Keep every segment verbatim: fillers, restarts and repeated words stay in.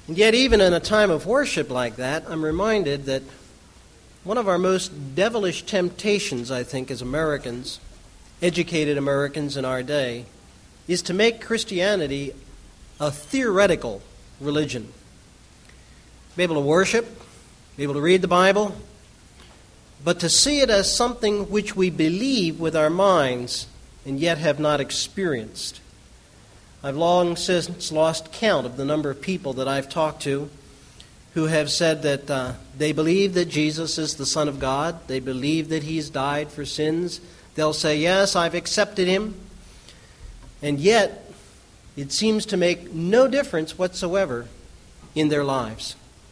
And yet, even in a time of worship like that, I'm reminded that one of our most devilish temptations, I think, as Americans, educated Americans in our day, is to make Christianity a theoretical religion. Be able to worship, be able to read the Bible, but to see it as something which we believe with our minds and yet have not experienced. I've long since lost count of the number of people that I've talked to who have said that uh, they believe that Jesus is the Son of God. They believe that He's died for sins. They'll say, yes, I've accepted Him. And yet, it seems to make no difference whatsoever in their lives.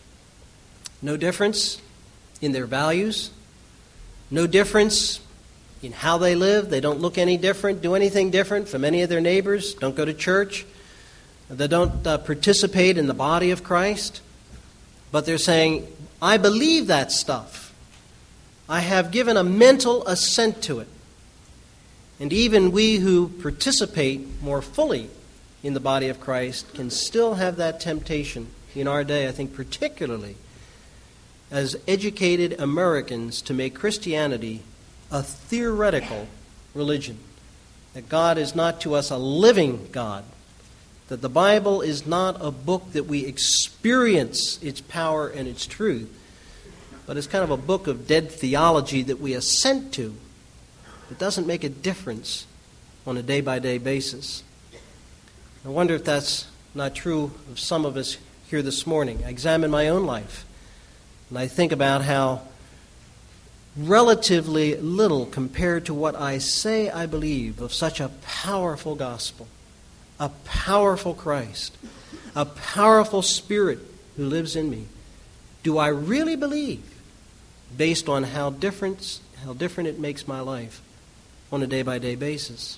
No difference in their values. No difference in how they live. They don't look any different, do anything different from any of their neighbors, don't go to church. They don't uh, participate in the body of Christ. But they're saying, I believe that stuff. I have given a mental assent to it. And even we who participate more fully in the body of Christ can still have that temptation in our day, I think particularly as educated Americans, to make Christianity a theoretical religion. That God is not to us a living God. That the Bible is not a book that we experience its power and its truth, but it's kind of a book of dead theology that we assent to. It doesn't make a difference on a day-by-day basis. I wonder if that's not true of some of us here this morning. I examine my own life, and I think about how relatively little compared to what I say I believe of such a powerful gospel, a powerful Christ, a powerful Spirit who lives in me, do I really believe based on how different, how different it makes my life on a day-by-day basis.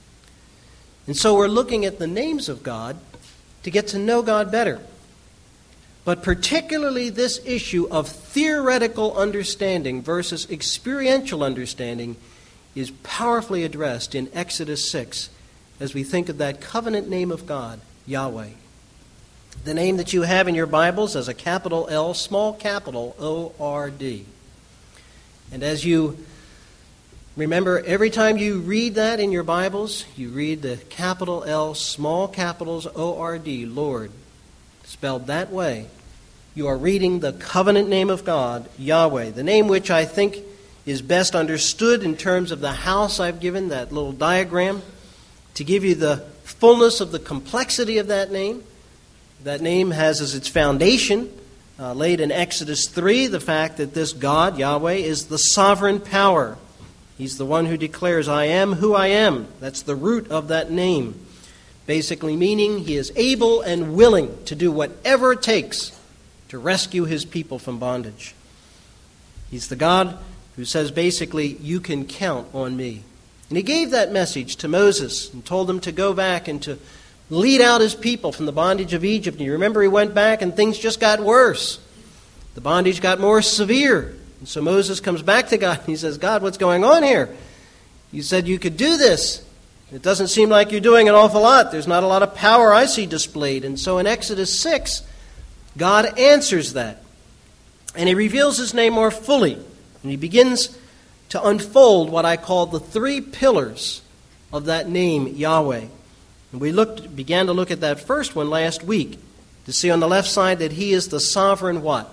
And so we're looking at the names of God to get to know God better. But particularly this issue of theoretical understanding versus experiential understanding is powerfully addressed in Exodus six as we think of that covenant name of God, Yahweh. The name that you have in your Bibles as a capital L, small capital O R D. And as you remember, every time you read that in your Bibles, you read the capital L, small capitals O R D, Lord, spelled that way. You are reading the covenant name of God, Yahweh, the name which I think is best understood in terms of the house I've given, that little diagram, to give you the fullness of the complexity of that name. That name has as its foundation, uh, laid in Exodus three, the fact that this God, Yahweh, is the sovereign power. He's the one who declares, I am who I am. That's the root of that name. Basically meaning He is able and willing to do whatever it takes to rescue His people from bondage. He's the God who says basically, you can count on me. And He gave that message to Moses and told him to go back and to lead out His people from the bondage of Egypt. And you remember he went back and things just got worse. The bondage got more severe. And so Moses comes back to God and he says, God, what's going on here? You said you could do this. It doesn't seem like you're doing an awful lot. There's not a lot of power I see displayed. And so in Exodus six, God answers that. And He reveals His name more fully. And He begins to unfold what I call the three pillars of that name, Yahweh. And we looked, began to look at that first one last week to see on the left side that He is the sovereign what?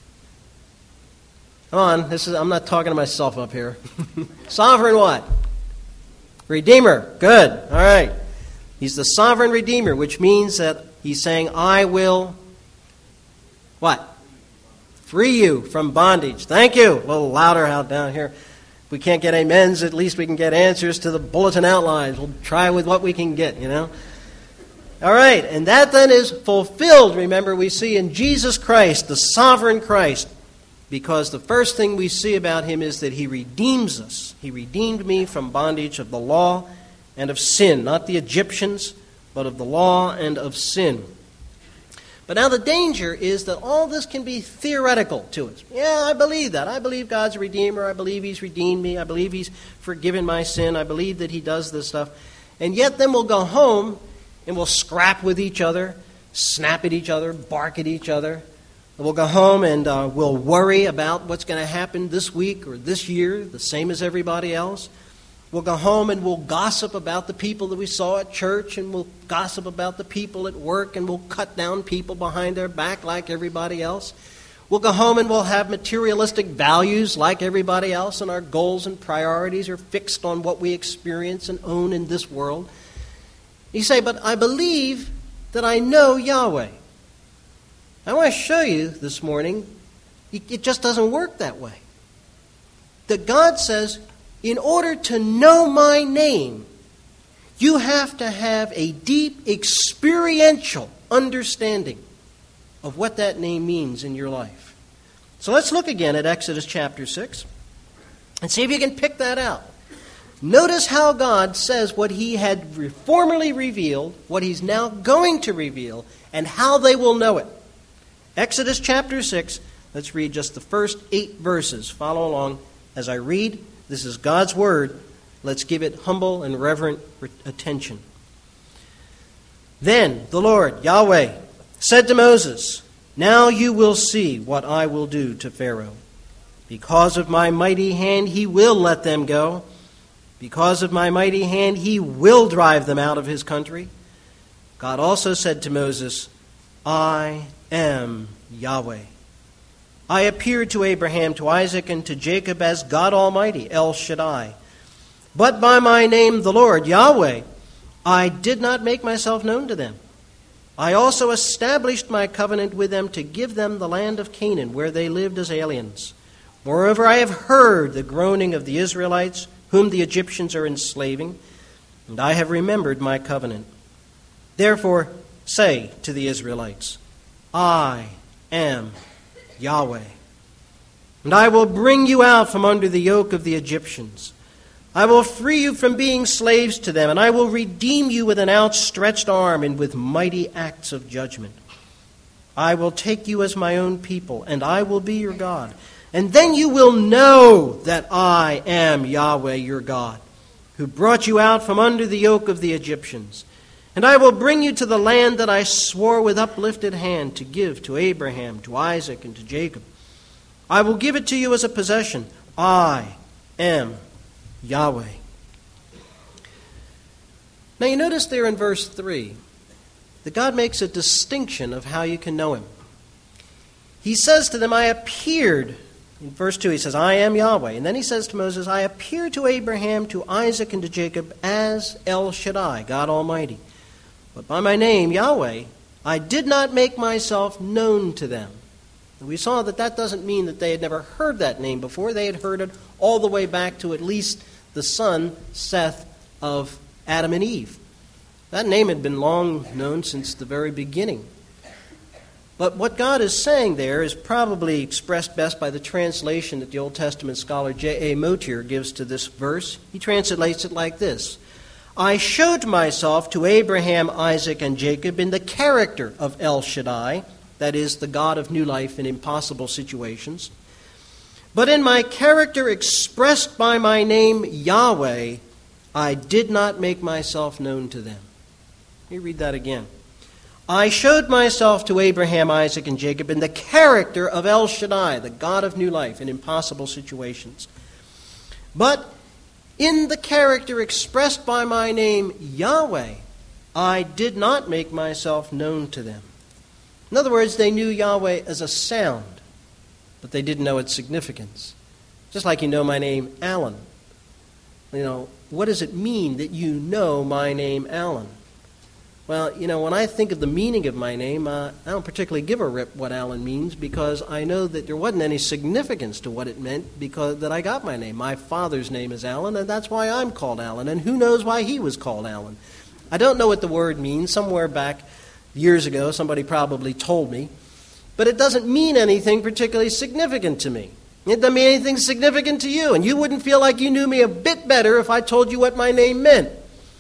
Come on, this is, I'm not talking to myself up here. Sovereign what? Redeemer. Good. All right. He's the sovereign Redeemer, which means that He's saying, I will, what? Free you from bondage. Thank you. A little louder out down here. If we can't get amens, at least we can get answers to the bulletin outlines. We'll try with what we can get, you know. All right. And that then is fulfilled, remember, we see in Jesus Christ, the sovereign Christ. Because the first thing we see about Him is that He redeems us. He redeemed me from bondage of the law and of sin. Not the Egyptians, but of the law and of sin. But now the danger is that all this can be theoretical to us. Yeah, I believe that. I believe God's a Redeemer. I believe He's redeemed me. I believe He's forgiven my sin. I believe that He does this stuff. And yet then we'll go home and we'll scrap with each other. snap at each other, bark at each other. We'll go home and uh, we'll worry about what's going to happen this week or this year, the same as everybody else. We'll go home and we'll gossip about the people that we saw at church, and we'll gossip about the people at work, and we'll cut down people behind their back like everybody else. We'll go home and we'll have materialistic values like everybody else, and our goals and priorities are fixed on what we experience and own in this world. You say, but I believe that I know Yahweh. I want to show you this morning, it just doesn't work that way. That God says, in order to know my name, you have to have a deep experiential understanding of what that name means in your life. So let's look again at Exodus chapter six and see if you can pick that out. Notice how God says what he had formerly revealed, what he's now going to reveal, and how they will know it. Exodus chapter six, let's read just the first eight verses. Follow along as I read. This is God's word. Let's give it humble and reverent attention. Then the Lord, Yahweh, said to Moses, now you will see what I will do to Pharaoh. Because of my mighty hand he will let them go. Because of my mighty hand he will drive them out of his country. God also said to Moses, I am Yahweh. I appeared to Abraham, to Isaac, and to Jacob as God Almighty, El Shaddai. But by my name, the Lord, Yahweh, I did not make myself known to them. I also established my covenant with them to give them the land of Canaan, where they lived as aliens. Moreover, I have heard the groaning of the Israelites, whom the Egyptians are enslaving, and I have remembered my covenant. Therefore, say to the Israelites, I am Yahweh. And I will bring you out from under the yoke of the Egyptians. I will free you from being slaves to them, and I will redeem you with an outstretched arm and with mighty acts of judgment. I will take you as my own people, and I will be your God. And then you will know that I am Yahweh your God, who brought you out from under the yoke of the Egyptians. And I will bring you to the land that I swore with uplifted hand to give to Abraham, to Isaac, and to Jacob. I will give it to you as a possession. I am Yahweh. Now you notice there in verse three that God makes a distinction of how you can know him. He says to them, I appeared. In verse two he says, I am Yahweh. And then he says to Moses, I appeared to Abraham, to Isaac, and to Jacob as El Shaddai, God Almighty. But by my name, Yahweh, I did not make myself known to them. And we saw that that doesn't mean that they had never heard that name before. They had heard it all the way back to at least the son, Seth, of Adam and Eve. That name had been long known since the very beginning. But what God is saying there is probably expressed best by the translation that the Old Testament scholar J A Motier gives to this verse. He translates it like this. I showed myself to Abraham, Isaac, and Jacob in the character of El Shaddai, that is, the God of new life in impossible situations. But in my character expressed by my name, Yahweh, I did not make myself known to them. Let me read that again. I showed myself to Abraham, Isaac, and Jacob in the character of El Shaddai, the God of new life in impossible situations. But in the character expressed by my name, Yahweh, I did not make myself known to them. In other words, they knew Yahweh as a sound, but they didn't know its significance. Just like you know my name, Alan. You know, what does it mean that you know my name, Alan? Well, you know, when I think of the meaning of my name, uh, I don't particularly give a rip what Alan means because I know that there wasn't any significance to what it meant because that I got my name. My father's name is Alan, and that's why I'm called Alan, and who knows why he was called Alan. I don't know what the word means. Somewhere back years ago, somebody probably told me, but it doesn't mean anything particularly significant to me. It doesn't mean anything significant to you, and you wouldn't feel like you knew me a bit better if I told you what my name meant.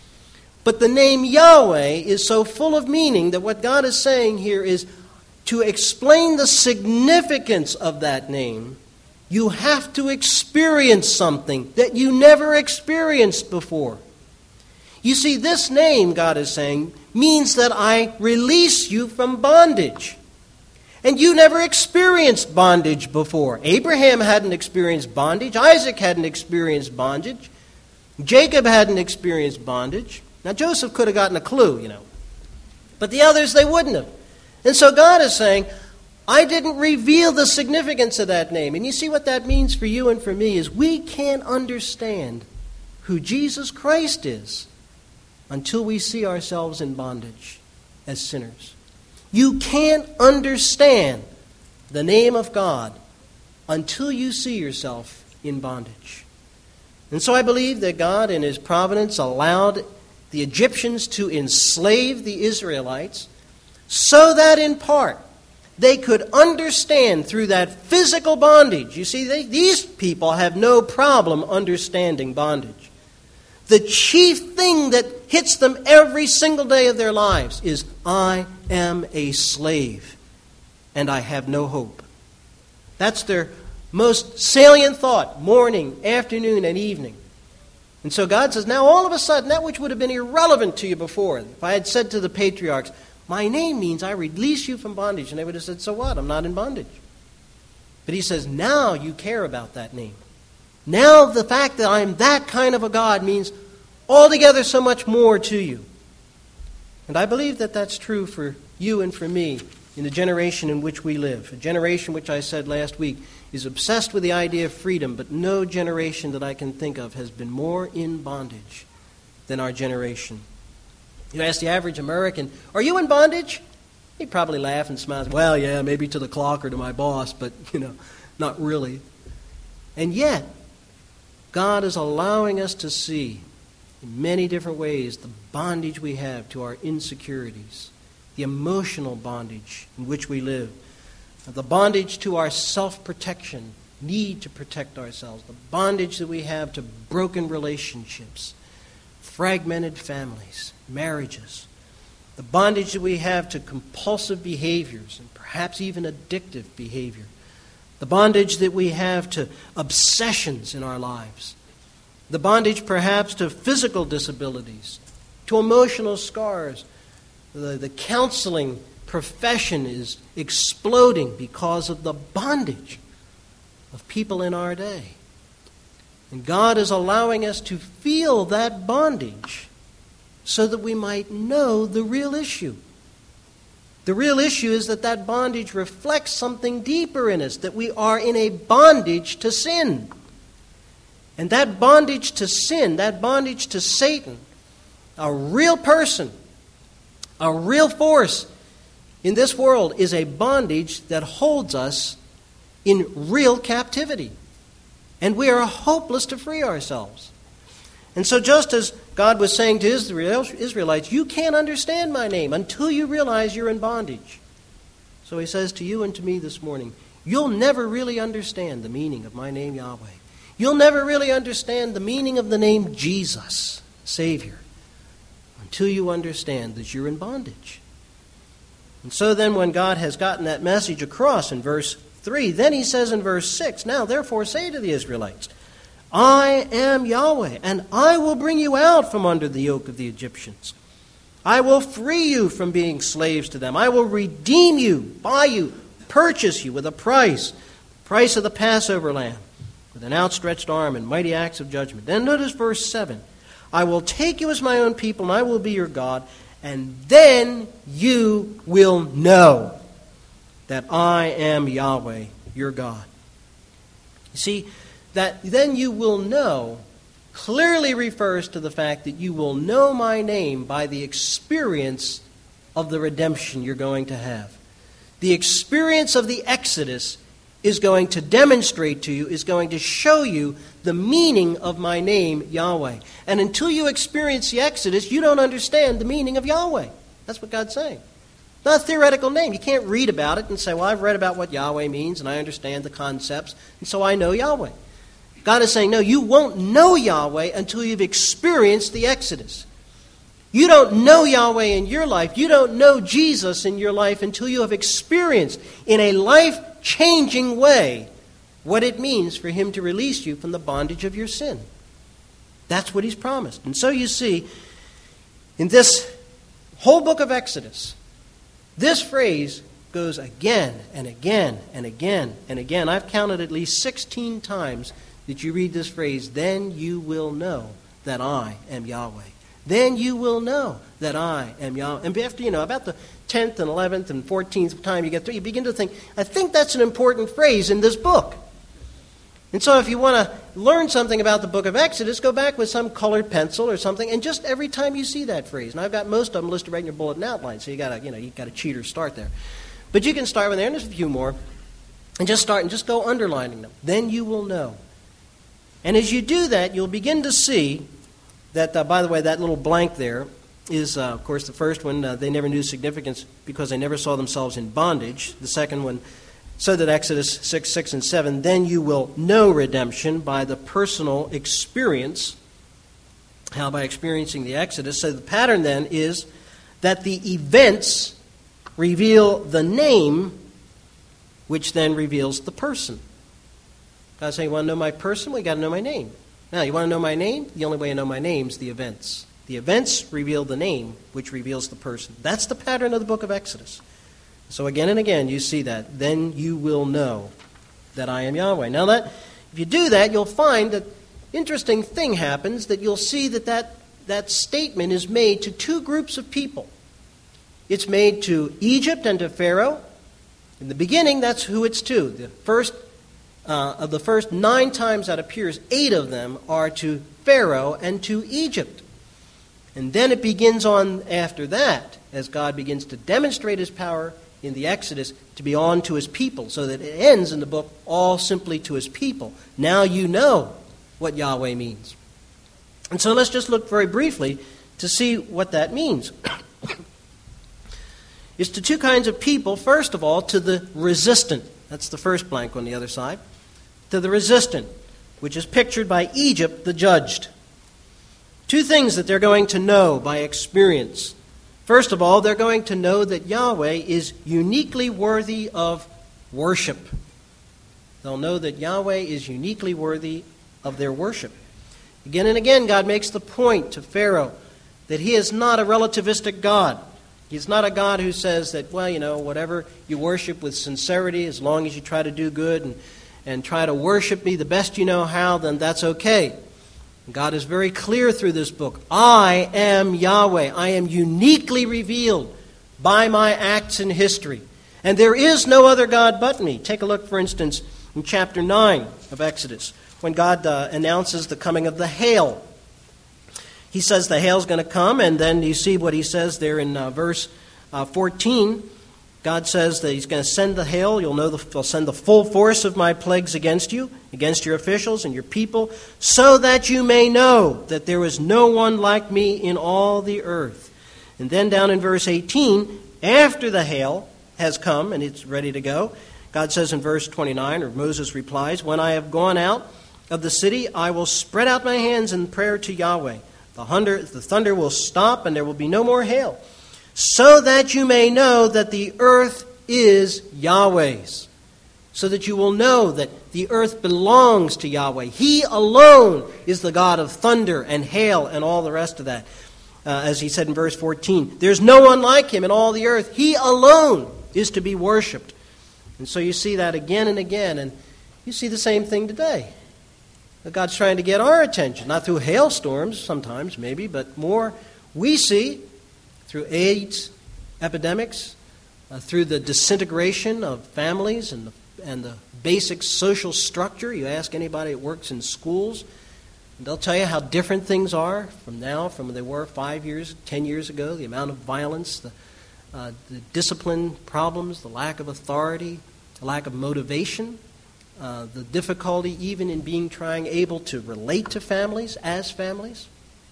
But the name Yahweh is so full of meaning that what God is saying here is to explain the significance of that name, you have to experience something that you never experienced before. You see, this name, God is saying, means that I release you from bondage. And you never experienced bondage before. Abraham hadn't experienced bondage. Isaac hadn't experienced bondage. Jacob hadn't experienced bondage. Now, Joseph could have gotten a clue, you know. But the others, they wouldn't have. And so God is saying, I didn't reveal the significance of that name. And you see what that means for you and for me is we can't understand who Jesus Christ is until we see ourselves in bondage as sinners. You can't understand the name of God until you see yourself in bondage. And so I believe that God in His providence allowed the Egyptians to enslave the Israelites so that in part they could understand through that physical bondage. You see, they, these people have no problem understanding bondage. The chief thing that hits them every single day of their lives is, I am a slave and I have no hope. That's their most salient thought, morning, afternoon, and evening. And so God says, now all of a sudden, that which would have been irrelevant to you before, if I had said to the patriarchs, my name means I release you from bondage, and they would have said, so what? I'm not in bondage. But He says, now you care about that name. Now the fact that I'm that kind of a God means altogether so much more to you. And I believe that that's true for you and for me in the generation in which we live. A generation which I said last week is obsessed with the idea of freedom, but no generation that I can think of has been more in bondage than our generation. You ask the average American, are you in bondage? He'd probably laugh and smile. Well, yeah, maybe to the clock or to my boss, but, you know, not really. And yet, God is allowing us to see in many different ways the bondage we have to our insecurities, the emotional bondage in which we live, the bondage to our self-protection, need to protect ourselves, the bondage that we have to broken relationships, fragmented families, marriages, the bondage that we have to compulsive behaviors and perhaps even addictive behavior, the bondage that we have to obsessions in our lives, the bondage perhaps to physical disabilities, to emotional scars. The, the counseling profession is exploding because of the bondage of people in our day. And God is allowing us to feel that bondage so that we might know the real issue. The real issue is that that bondage reflects something deeper in us, that we are in a bondage to sin. And that bondage to sin, that bondage to Satan, a real person, a real force in this world, is a bondage that holds us in real captivity. And we are hopeless to free ourselves. And so just as God was saying to Israel, Israelites, you can't understand my name until you realize you're in bondage. So He says to you and to me this morning, you'll never really understand the meaning of my name, Yahweh. You'll never really understand the meaning of the name Jesus, Savior, until you understand that you're in bondage. And so then when God has gotten that message across in verse three, then He says in verse six, now therefore say to the Israelites, I am Yahweh, and I will bring you out from under the yoke of the Egyptians. I will free you from being slaves to them. I will redeem you, buy you, purchase you with a price, the price of the Passover lamb, with an outstretched arm and mighty acts of judgment. Then notice verse seven. I will take you as my own people, and I will be your God, and then you will know that I am Yahweh, your God. You see, that then you will know clearly refers to the fact that you will know my name by the experience of the redemption you're going to have. The experience of the Exodus is going to demonstrate to you, is going to show you the meaning of my name, Yahweh. And until you experience the Exodus, you don't understand the meaning of Yahweh. That's what God's saying. Not a theoretical name. You can't read about it and say, well, I've read about what Yahweh means and I understand the concepts, and so I know Yahweh. God is saying, no, you won't know Yahweh until you've experienced the Exodus. You don't know Yahweh in your life. You don't know Jesus in your life until you have experienced in a life-changing way what it means for Him to release you from the bondage of your sin. That's what He's promised. And so you see, In this whole book of Exodus, this phrase goes again and again and again and again. I've counted at least sixteen times that you read this phrase, then you will know that I am Yahweh. Then you will know that I am Yahweh. And after, you know, about the tenth and eleventh and fourteenth time you get through, you begin to think, I think that's an important phrase in this book. And so if you want to learn something about the book of Exodus, go back with some colored pencil or something, and just every time you see that phrase, and I've got most of them listed right in your bulletin outline, so you got to, you know, you got to cheat or start there. But you can start with there, and there's a few more, and just start and just go underlining them. Then you will know. And as you do that, you'll begin to see that, uh, by the way, that little blank there is, uh, of course, the first one, uh, they never knew significance because they never saw themselves in bondage. The second one, so that Exodus six, six, and seven, then you will know redemption by the personal experience. How? By experiencing the Exodus. So the pattern then is that the events reveal the name, which then reveals the person. God saying, you want to know my person? Well, you got to know my name. Now, you want to know my name? The only way to know my name is the events. The events reveal the name, which reveals the person. That's the pattern of the book of Exodus. So again and again, you see that. Then you will know that I am Yahweh. Now, that if you do that, you'll find that interesting thing happens, that you'll see that that, that statement is made to two groups of people. It's made to Egypt and to Pharaoh. In the beginning, that's who it's to. The first uh, of the first nine times that appears, eight of them are to Pharaoh and to Egypt. And then it begins on after that, as God begins to demonstrate his power in the Exodus, to be on to his people, so that it ends in the book all simply to his people. Now you know what Yahweh means. And so let's just look very briefly to see what that means. It's to two kinds of people. First of all, to the resistant. That's the first blank on the other side. To the resistant, which is pictured by Egypt, the judged. Two things that they're going to know by experience. First of all, they're going to know that Yahweh is uniquely worthy of worship. They'll know that Yahweh is uniquely worthy of their worship. Again and again, God makes the point to Pharaoh that he is not a relativistic God. He's not a God who says that, well, you know, whatever you worship with sincerity, as long as you try to do good and, and try to worship me the best you know how, then that's okay. God is very clear through this book. I am Yahweh. I am uniquely revealed by my acts in history. And there is no other God but me. Take a look, for instance, in chapter nine of Exodus, when God uh, announces the coming of the hail. He says the hail's going to come, and then you see what he says there in uh, verse uh, fourteen. God says that he's going to send the hail. You'll know the, I'll send the full force of my plagues against you, against your officials and your people, so that you may know that there is no one like me in all the earth. And then down in verse eighteen, after the hail has come and it's ready to go, God says in verse twenty-nine, or Moses replies, when I have gone out of the city, I will spread out my hands in prayer to Yahweh. The thunder, the thunder will stop and there will be no more hail, so that you may know that the earth is Yahweh's, so that you will know that the earth belongs to Yahweh. He alone is the God of thunder and hail and all the rest of that. Uh, as he said in verse fourteen, there's no one like him in all the earth. He alone is to be worshipped. And so you see that again and again, and you see the same thing today. God's trying to get our attention, not through hailstorms sometimes, maybe, but more we see through AIDS epidemics, uh, through the disintegration of families and the, and the basic social structure. You ask anybody that works in schools, and they'll tell you how different things are from now, from when they were five years, ten years ago, the amount of violence, the, uh, the discipline problems, the lack of authority, the lack of motivation. Uh, the difficulty even in being trying able to relate to families as families.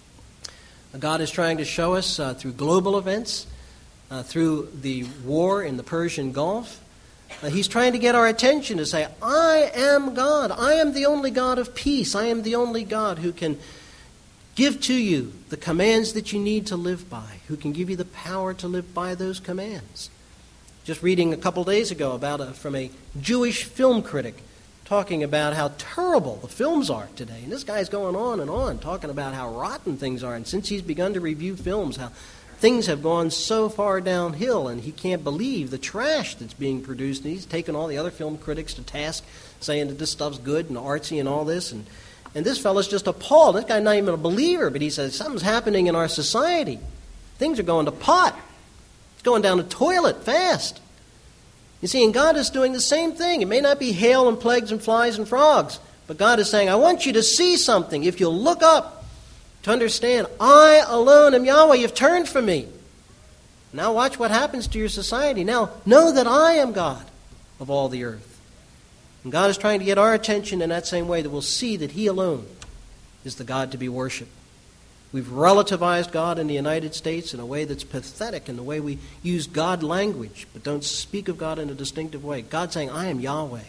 God is trying to show us uh, through global events, uh, through the war in the Persian Gulf. Uh, he's trying to get our attention to say, I am God. I am the only God of peace. I am the only God who can give to you the commands that you need to live by, who can give you the power to live by those commands. Just reading a couple days ago about a, from a Jewish film critic, talking about how terrible the films are today. And this guy's going on and on, talking about how rotten things are. And since he's begun to review films, how things have gone so far downhill, and he can't believe the trash that's being produced. And he's taken all the other film critics to task, saying that this stuff's good and artsy and all this. And, and this fellow's just appalled. This guy's not even a believer, but he says, something's happening in our society. Things are going to pot. It's going down the toilet fast. You see, and God is doing the same thing. It may not be hail and plagues and flies and frogs, but God is saying, I want you to see something. If you'll look up to understand, I alone am Yahweh. You've turned from me. Now watch what happens to your society. Now know that I am God of all the earth. And God is trying to get our attention in that same way, that we'll see that He alone is the God to be worshipped. We've relativized God in the United States in a way that's pathetic, in the way we use God language, but don't speak of God in a distinctive way. God's saying, I am Yahweh.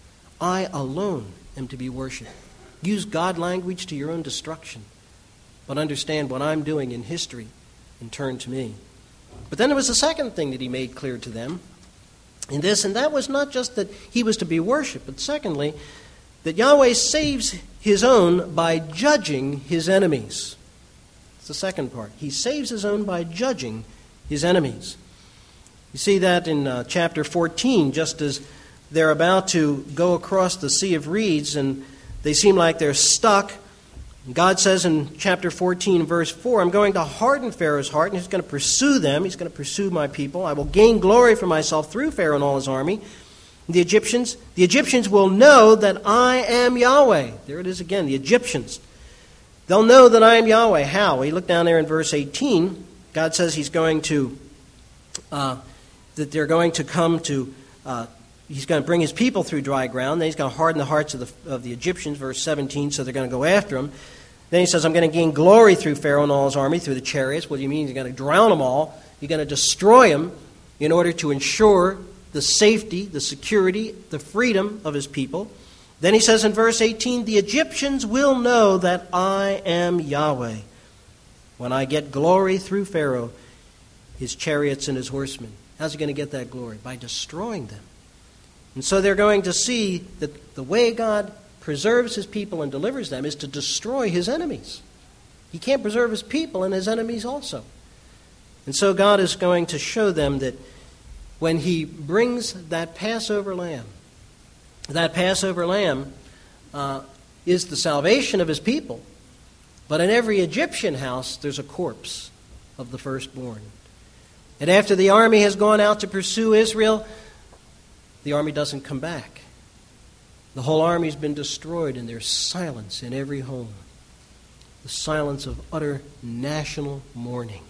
I alone am to be worshipped. Use God language to your own destruction, but understand what I'm doing in history and turn to me. But then there was a second thing that He made clear to them in this, and that was not just that He was to be worshipped, but secondly, that Yahweh saves His own by judging His enemies. It's the second part. He saves His own by judging His enemies. You see that in uh, chapter fourteen, just as they're about to go across the Sea of Reeds and they seem like they're stuck. God says in chapter fourteen, verse four, I'm going to harden Pharaoh's heart, and he's going to pursue them. He's going to pursue my people. I will gain glory for myself through Pharaoh and all his army. The Egyptians, the Egyptians will know that I am Yahweh. There it is again, the Egyptians. They'll know that I am Yahweh. How? Well, you look down there in verse eighteen. God says He's going to, uh, that they're going to come to, uh, He's going to bring His people through dry ground. Then He's going to harden the hearts of the of the Egyptians, verse seventeen, so they're going to go after Him. Then He says, I'm going to gain glory through Pharaoh and all his army, through the chariots. What do you mean? You're going to drown them all. You're going to destroy them in order to ensure the safety, the security, the freedom of His people. Then He says in verse eighteen, the Egyptians will know that I am Yahweh when I get glory through Pharaoh, his chariots and his horsemen. How's He going to get that glory? By destroying them. And so they're going to see that the way God preserves His people and delivers them is to destroy His enemies. He can't preserve His people and His enemies also. And so God is going to show them that when He brings that Passover lamb, that Passover lamb uh, is the salvation of His people. But in every Egyptian house, there's a corpse of the firstborn. And after the army has gone out to pursue Israel, the army doesn't come back. The whole army's been destroyed, and there's silence in every home. The silence of utter national mourning.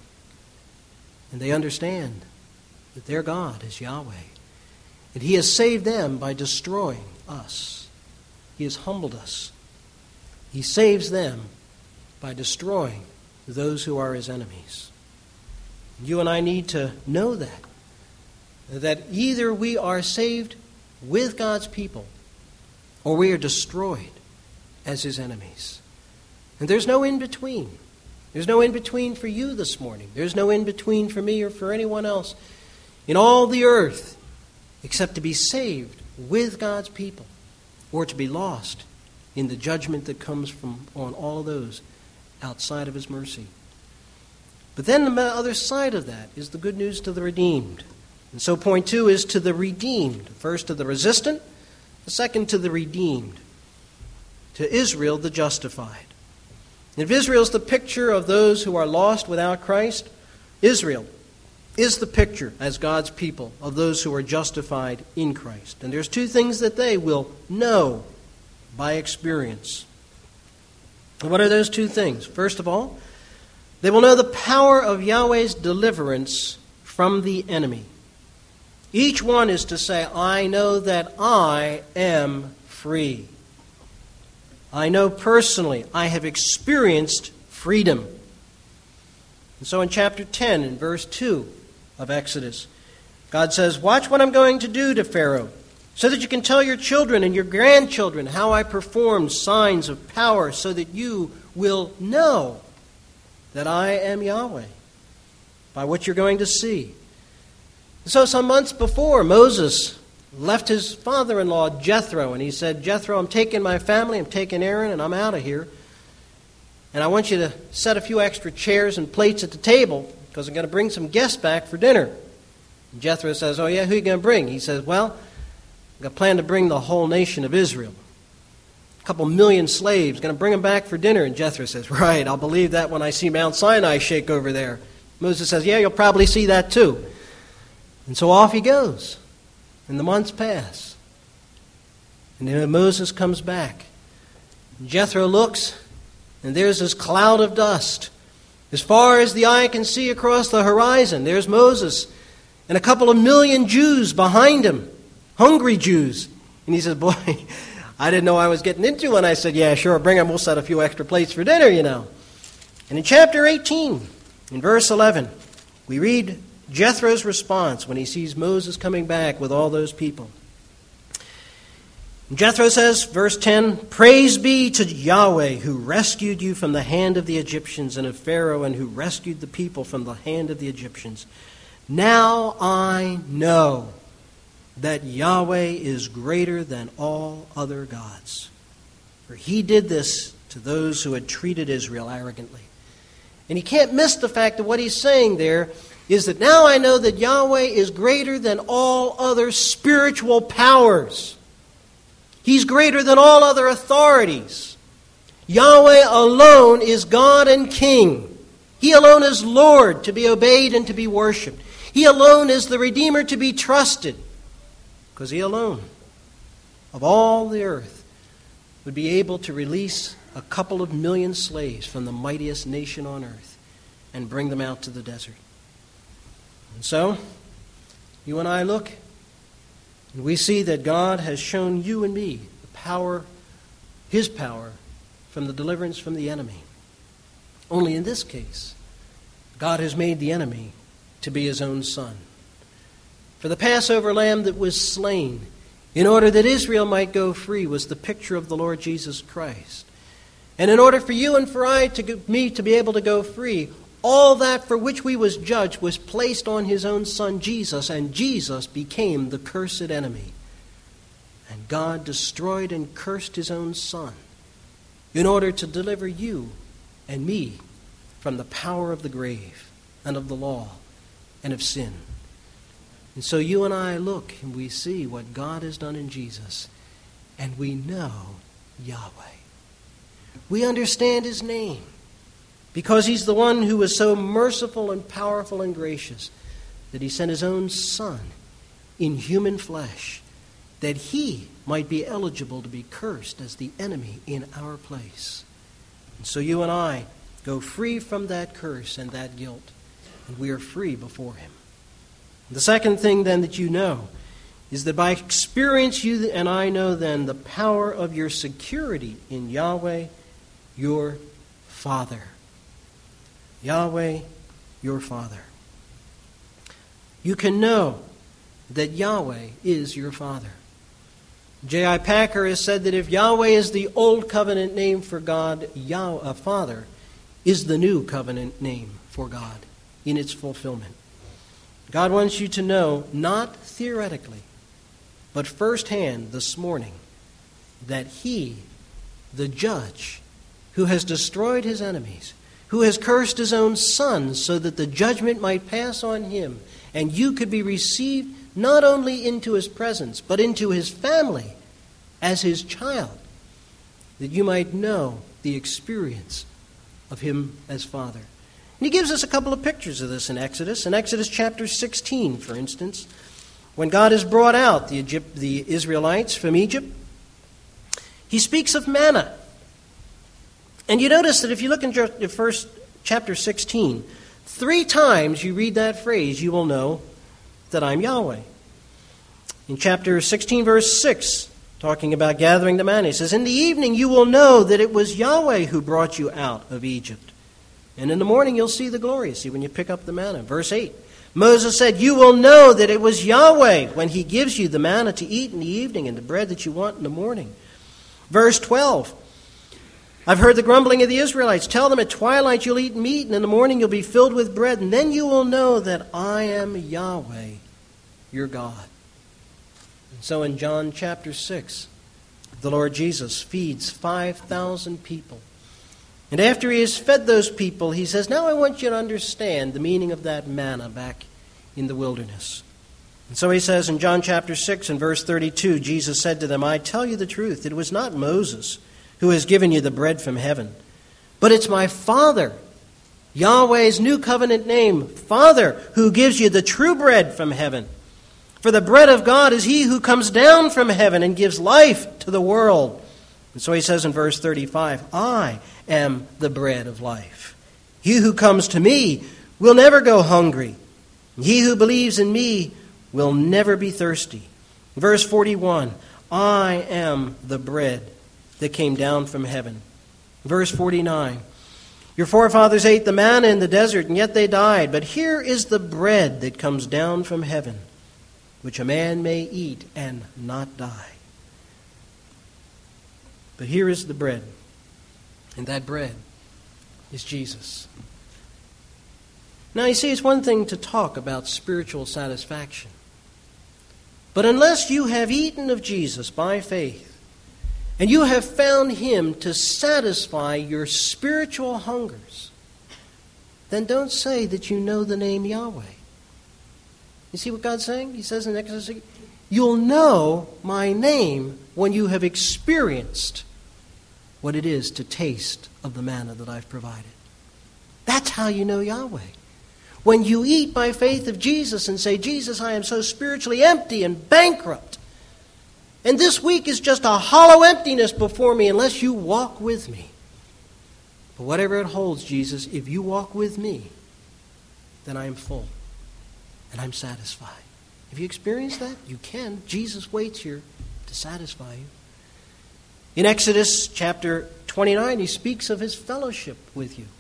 And they understand that their God is Yahweh. And He has saved them by destroying us. He has humbled us. He saves them by destroying those who are His enemies. You and I need to know that. That either we are saved with God's people, or we are destroyed as His enemies. And there's no in-between. There's no in-between for you this morning. There's no in-between for me or for anyone else in all the earth, except to be saved with God's people, or to be lost in the judgment that comes from on all of those outside of His mercy. But then the other side of that is the good news to the redeemed. And so point two is to the redeemed. First to the resistant, the second to the redeemed. To Israel, the justified. If Israel is the picture of those who are lost without Christ, Israel is the picture, as God's people, of those who are justified in Christ. And there's two things that they will know by experience. And what are those two things? First of all, they will know the power of Yahweh's deliverance from the enemy. Each one is to say, I know that I am free. I know personally, I have experienced freedom. And so in chapter ten, in verse two of Exodus, God says, watch what I'm going to do to Pharaoh, so that you can tell your children and your grandchildren how I performed signs of power, so that you will know that I am Yahweh, by what you're going to see. So some months before, Moses left his father-in-law Jethro, and he said, Jethro, I'm taking my family, I'm taking Aaron, and I'm out of here. And I want you to set a few extra chairs and plates at the table because I'm going to bring some guests back for dinner. And Jethro says, oh yeah, who are you going to bring? He says, well, I've got planned to bring the whole nation of Israel. A couple million slaves, going to bring them back for dinner. And Jethro says, right, I'll believe that when I see Mount Sinai shake over there. Moses says, yeah, you'll probably see that too. And so off he goes. And the months pass. And then Moses comes back. And Jethro looks, and there's this cloud of dust. As far as the eye can see across the horizon, there's Moses and a couple of million Jews behind him, hungry Jews. And he says, boy, I didn't know I was getting into when I said, yeah, sure, bring them. We'll set a few extra plates for dinner, you know. And in chapter eighteen, in verse eleven, we read Jethro's response when he sees Moses coming back with all those people. And Jethro says, verse ten, praise be to Yahweh who rescued you from the hand of the Egyptians and of Pharaoh and who rescued the people from the hand of the Egyptians. Now I know that Yahweh is greater than all other gods. For he did this to those who had treated Israel arrogantly. And he can't miss the fact that what he's saying there is that now I know that Yahweh is greater than all other spiritual powers. He's greater than all other authorities. Yahweh alone is God and King. He alone is Lord to be obeyed and to be worshipped. He alone is the Redeemer to be trusted. Because he alone, of all the earth, would be able to release a couple of million slaves from the mightiest nation on earth and bring them out to the desert. And so, you and I look, and we see that God has shown you and me the power, his power, from the deliverance from the enemy. Only in this case, God has made the enemy to be his own son. For the Passover lamb that was slain, in order that Israel might go free, was the picture of the Lord Jesus Christ. And in order for you and for I, to me, to be able to go free, all that for which we was judged was placed on his own son Jesus, and Jesus became the cursed enemy. And God destroyed and cursed his own son in order to deliver you and me from the power of the grave and of the law and of sin. And so you and I look and we see what God has done in Jesus, and we know Yahweh. We understand his name because he's the one who was so merciful and powerful and gracious that he sent his own son in human flesh that he might be eligible to be cursed as the enemy in our place. And so you and I go free from that curse and that guilt, and we are free before him. The second thing then that you know is that by experience you and I know then the power of your security in Yahweh, your Father. Yahweh, your Father. You can know that Yahweh is your Father. J I Packer has said that if Yahweh is the old covenant name for God, Yahweh, Father is the new covenant name for God in its fulfillment. God wants you to know, not theoretically, but firsthand this morning, that he, the judge, who has destroyed his enemies, who has cursed his own son so that the judgment might pass on him, and you could be received not only into his presence, but into his family as his child, that you might know the experience of him as Father. And he gives us a couple of pictures of this in Exodus. In Exodus chapter sixteen, for instance, when God has brought out the, Egypt, the Israelites from Egypt, he speaks of manna. And you notice that if you look in the first chapter sixteen, three times you read that phrase, you will know that I'm Yahweh. In chapter sixteen, verse six, talking about gathering the manna, he says, in the evening you will know that it was Yahweh who brought you out of Egypt. And in the morning you'll see the glory, see, when you pick up the manna. Verse eight, Moses said, you will know that it was Yahweh when he gives you the manna to eat in the evening and the bread that you want in the morning. Verse twelve, I've heard the grumbling of the Israelites. Tell them at twilight you'll eat meat, and in the morning you'll be filled with bread, and then you will know that I am Yahweh, your God. So in John chapter six, the Lord Jesus feeds five thousand people. And after he has fed those people, he says, now I want you to understand the meaning of that manna back in the wilderness. And so he says in John chapter six and verse thirty-two, Jesus said to them, I tell you the truth, it was not Moses who has given you the bread from heaven, but it's my Father, Yahweh's new covenant name, Father, who gives you the true bread from heaven. For the bread of God is he who comes down from heaven and gives life to the world. And so he says in verse thirty-five, I am the bread of life. He who comes to me will never go hungry. He who believes in me will never be thirsty. Verse forty-one, I am the bread that came down from heaven. Verse forty-nine, your forefathers ate the manna in the desert, and yet they died. But here is the bread that comes down from heaven, which a man may eat and not die. But here is the bread, and that bread is Jesus. Now, you see, it's one thing to talk about spiritual satisfaction. But unless you have eaten of Jesus by faith, and you have found him to satisfy your spiritual hungers, then don't say that you know the name Yahweh. You see what God's saying? He says in Exodus, you'll know my name when you have experienced what it is to taste of the manna that I've provided. That's how you know Yahweh. When you eat by faith of Jesus and say, Jesus, I am so spiritually empty and bankrupt, and this week is just a hollow emptiness before me unless you walk with me. But whatever it holds, Jesus, if you walk with me, then I am full and I'm satisfied. Have you experienced that? You can. Jesus waits here to satisfy you. In Exodus chapter twenty-nine, he speaks of his fellowship with you.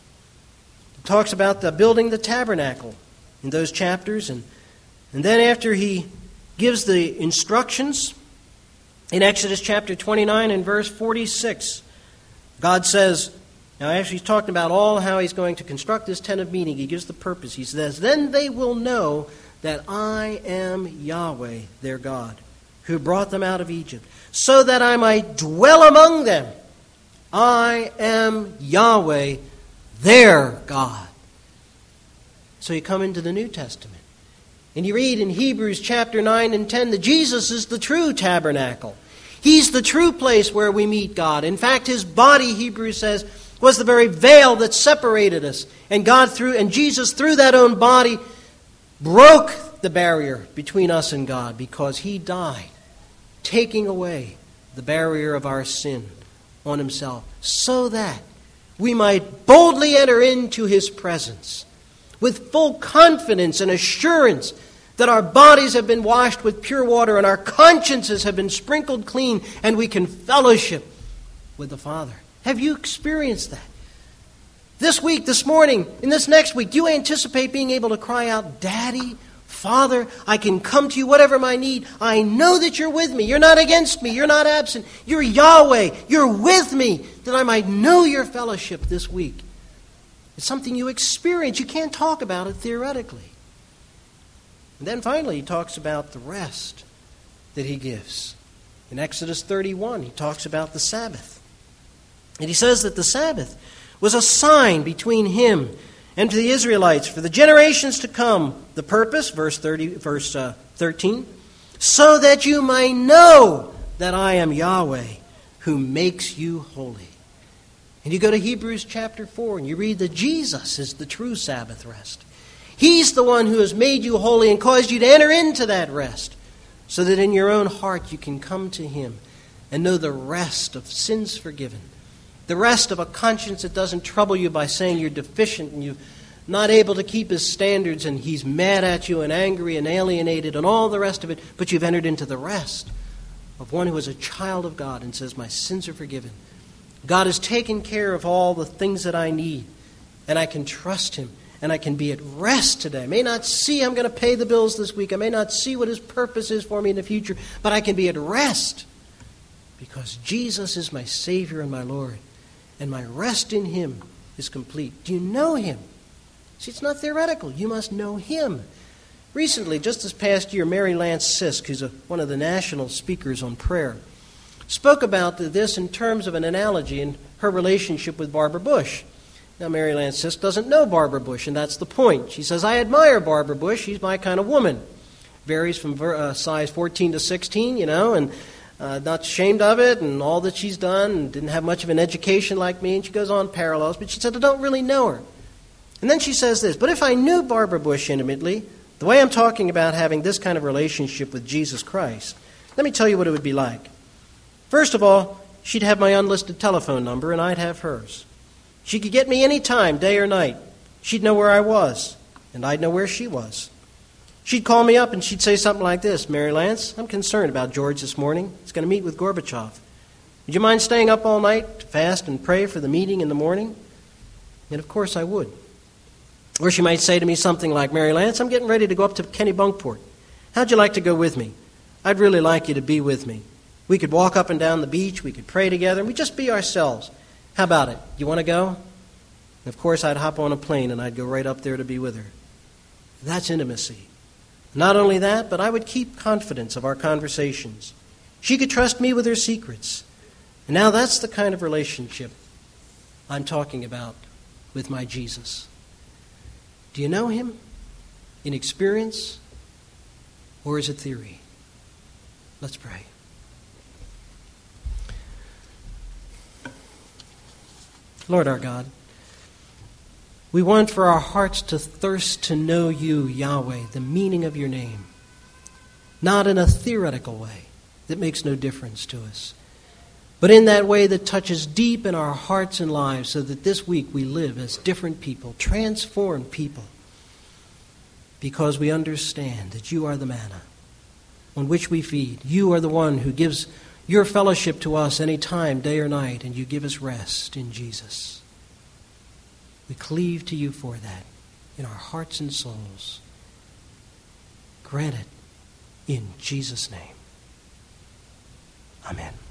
He talks about the building the tabernacle in those chapters. And, and then after he gives the instructions, in Exodus chapter twenty-nine and verse forty-six, God says, now actually he's talking about all how he's going to construct this tent of meeting. He gives the purpose. He says, then they will know that I am Yahweh, their God, who brought them out of Egypt, so that I might dwell among them. I am Yahweh, their God. So you come into the New Testament, and you read in Hebrews chapter nine and ten that Jesus is the true tabernacle. He's the true place where we meet God. In fact, his body, Hebrews says, was the very veil that separated us. And God through and Jesus through that own body broke the barrier between us and God, because he died, taking away the barrier of our sin on himself, so that we might boldly enter into his presence with full confidence and assurance that our bodies have been washed with pure water and our consciences have been sprinkled clean, and we can fellowship with the Father. Have you experienced that? This week, this morning, in this next week, do you anticipate being able to cry out, Daddy, Father, I can come to you whatever my need. I know that you're with me. You're not against me. You're not absent. You're Yahweh. You're with me, that I might know your fellowship this week. It's something you experience. You can't talk about it theoretically. And then finally, he talks about the rest that he gives. In Exodus thirty-one, he talks about the Sabbath. And he says that the Sabbath was a sign between him and to the Israelites for the generations to come. The purpose, verse thirty, verse uh, thirteen, so that you might know that I am Yahweh, who makes you holy. And you go to Hebrews chapter four and you read that Jesus is the true Sabbath rest. He's the one who has made you holy and caused you to enter into that rest, so that in your own heart you can come to him and know the rest of sins forgiven. The rest of a conscience that doesn't trouble you by saying you're deficient and you're not able to keep his standards and he's mad at you and angry and alienated and all the rest of it, but you've entered into the rest of one who is a child of God and says, my sins are forgiven. God has taken care of all the things that I need, and I can trust him, and I can be at rest today. I may not see I'm going to pay the bills this week. I may not see what his purpose is for me in the future, but I can be at rest because Jesus is my Savior and my Lord. And my rest in him is complete. Do you know him? See, it's not theoretical. You must know him. Recently, just this past year, Mary Lance Sisk, who's a, one of the national speakers on prayer, spoke about this in terms of an analogy in her relationship with Barbara Bush. Now, Mary Lance Sisk doesn't know Barbara Bush, and that's the point. She says, I admire Barbara Bush. She's my kind of woman. Varies from uh, size fourteen to sixteen, you know, and uh, not ashamed of it, and all that she's done, and didn't have much of an education like me, and she goes on parallels, but she said, I don't really know her. And then she says this, but if I knew Barbara Bush intimately, the way I'm talking about having this kind of relationship with Jesus Christ, let me tell you what it would be like. First of all, she'd have my unlisted telephone number, and I'd have hers. She could get me any time, day or night. She'd know where I was, and I'd know where she was. She'd call me up, and she'd say something like this, Mary Lance, I'm concerned about George this morning. He's going to meet with Gorbachev. Would you mind staying up all night to fast and pray for the meeting in the morning? And of course I would. Or she might say to me something like, Mary Lance, I'm getting ready to go up to Kennebunkport. How'd you like to go with me? I'd really like you to be with me. We could walk up and down the beach, we could pray together, and we'd just be ourselves. How about it? You want to go? And of course, I'd hop on a plane and I'd go right up there to be with her. That's intimacy. Not only that, but I would keep confidence of our conversations. She could trust me with her secrets. And now that's the kind of relationship I'm talking about with my Jesus. Do you know him in experience, or is it theory? Let's pray. Lord our God, we want for our hearts to thirst to know you, Yahweh, the meaning of your name, not in a theoretical way that makes no difference to us, but in that way that touches deep in our hearts and lives so that this week we live as different people, transformed people, because we understand that you are the manna on which we feed. You are the one who gives your fellowship to us any time, day or night, and you give us rest in Jesus. We cleave to you for that in our hearts and souls. Grant it in Jesus' name. Amen.